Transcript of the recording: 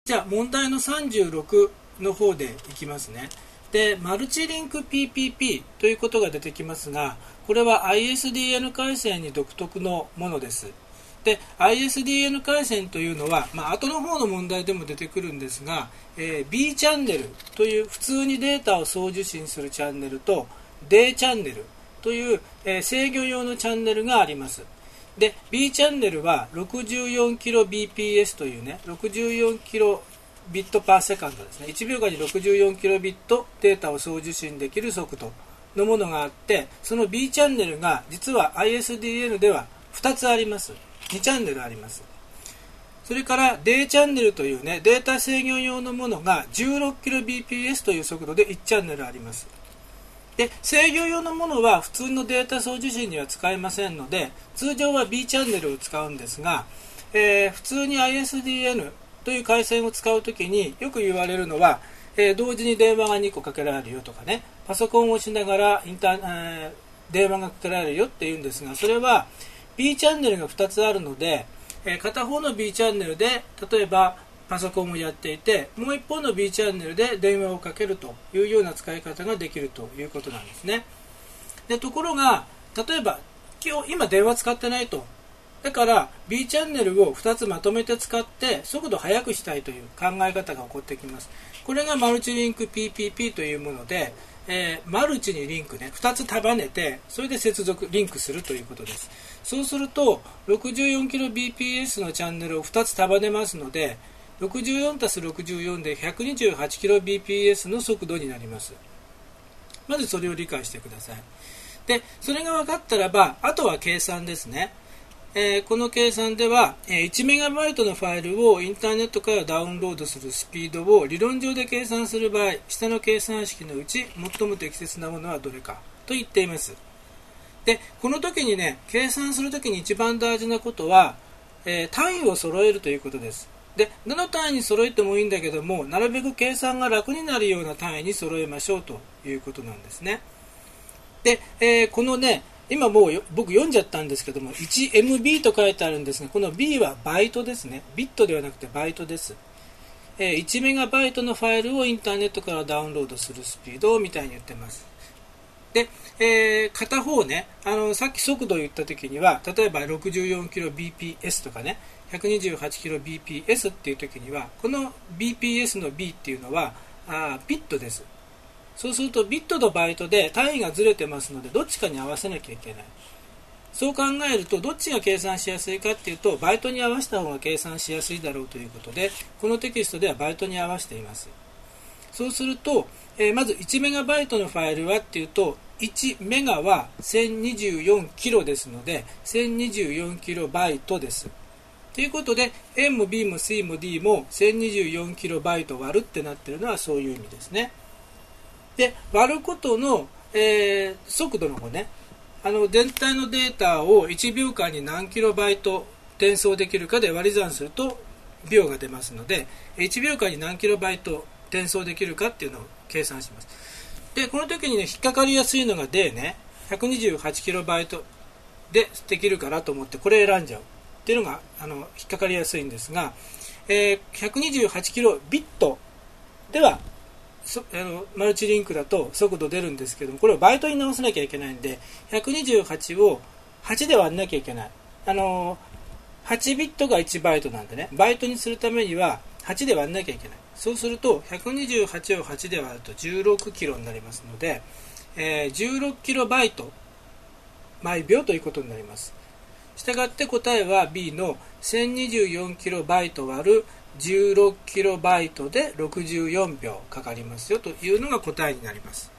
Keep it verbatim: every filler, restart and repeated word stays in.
じゃあ問題のさんじゅうろくの方でいきますね。で、マルチリンク ピーピーピー ということが出てきますが、これは アイエスディーエヌ 回線に独特のものです。で、アイエスディーエヌ 回線というのは、まあ、後の方の問題でも出てくるんですが、えー、B チャンネルという普通にデータを送受信するチャンネルと D チャンネルという、えー、制御用のチャンネルがあります。で B チャンネルは ろくじゅうよんキロビーピーエス というね ろくじゅうよんキロビットパーセカンドですね。いちびょうかんにろくじゅうよんキロビットデータを送受信できる速度のものがあって、その B チャンネルが実は アイエスディーエヌ ではふたつあります。にチャンネルあります。それから D チャンネルというねデータ制御用のものが じゅうろくキロビーピーエス という速度でいちチャンネルあります。で制御用のものは普通のデータ送受信には使えませんので、通常は B チャンネルを使うんですが、えー、普通に アイエスディーエヌ という回線を使うときによく言われるのは、えー、同時に電話がにこかけられるよとかね、パソコンをしながらインター、えー、電話がかけられるよっていうんですが、それは B チャンネルがふたつあるので、えー、片方の B チャンネルで例えばパソコンをやっていて、もう一方の B チャンネルで電話をかけるというような使い方ができるということなんですね。でところが例えば今日今電話使ってないと、だから B チャンネルをふたつまとめて使って速度速くしたいという考え方が起こってきます。これがマルチリンク ピーピーピー というもので、えー、マルチにリンクねふたつ束ねて、それで接続リンクするということです。そうすると ろくじゅうよんキロビーピーエス のチャンネルをふたつ束ねますので、ろくじゅうよんたすろくじゅうよんで ひゃくにじゅうはちキロビーピーエス の速度になります。まずそれを理解してください。でそれが分かったらば、あとは計算ですね。えー、この計算では、えー、いちメガバイトのファイルをインターネットからダウンロードするスピードを理論上で計算する場合、下の計算式のうち最も適切なものはどれかと言っています。でこの時にね、計算する時に一番大事なことは、えー、単位を揃えるということです。でどの単位に揃えてもいいんだけども、なるべく計算が楽になるような単位に揃えましょうということなんですね。で、えー、このね今もう僕読んじゃったんですけども いちエムビー と書いてあるんですが、この B はバイトですね。ビットではなくてバイトです。えー、いちメガバイトのファイルをインターネットからダウンロードするスピードみたいに言ってます。で、えー、片方ね、あのさっき速度を言った時には、例えば ろくじゅうよんキロビーピーエス とかね ひゃくにじゅうはちキロビーピーエス っていう時には、この ビーピーエス の B っていうのはあビットです。そうするとビットとバイトで単位がずれてますので、どっちかに合わせなきゃいけない。そう考えるとどっちが計算しやすいかっていうと、バイトに合わせた方が計算しやすいだろうということで、このテキストではバイトに合わせています。そうすると、えー、まずいちメガバイトのファイルはっていうと、いちメガはせんにじゅうよんキロですので、せんにじゅうよんキロバイトです。ということで A も B も C も D もせんにじゅうよんキロバイト割るってなってるのはそういう意味ですね。で割ることの、えー、速度の方ね、あの全体のデータをいちびょうかんに何キロバイト転送できるかで割り算すると秒が出ますので、いちびょうかんに何キロバイト転送できるかっていうのを計算します。でこの時にね引っかかりやすいのが D ね、ひゃくにじゅうはちキロバイトでできるからと思ってこれ選んじゃうっていうのがあの引っかかりやすいんですが、えー、ひゃくにじゅうはちキロビットではあのマルチリンクだと速度出るんですけども、これをバイトに直さなきゃいけないんでひゃくにじゅうはちをはちで割んなきゃいけない。あのはちビットがいちバイトなんでね、バイトにするためにははちで割んなきゃいけない。そうするとひゃくにじゅうはちをはちで割るとじゅうろくキロになりますので、えー、じゅうろくキロバイト毎秒ということになります。したがって答えは B のせんにじゅうよんキロバイト割るじゅうろくキロバイトでろくじゅうよんびょうかかりますよというのが答えになります。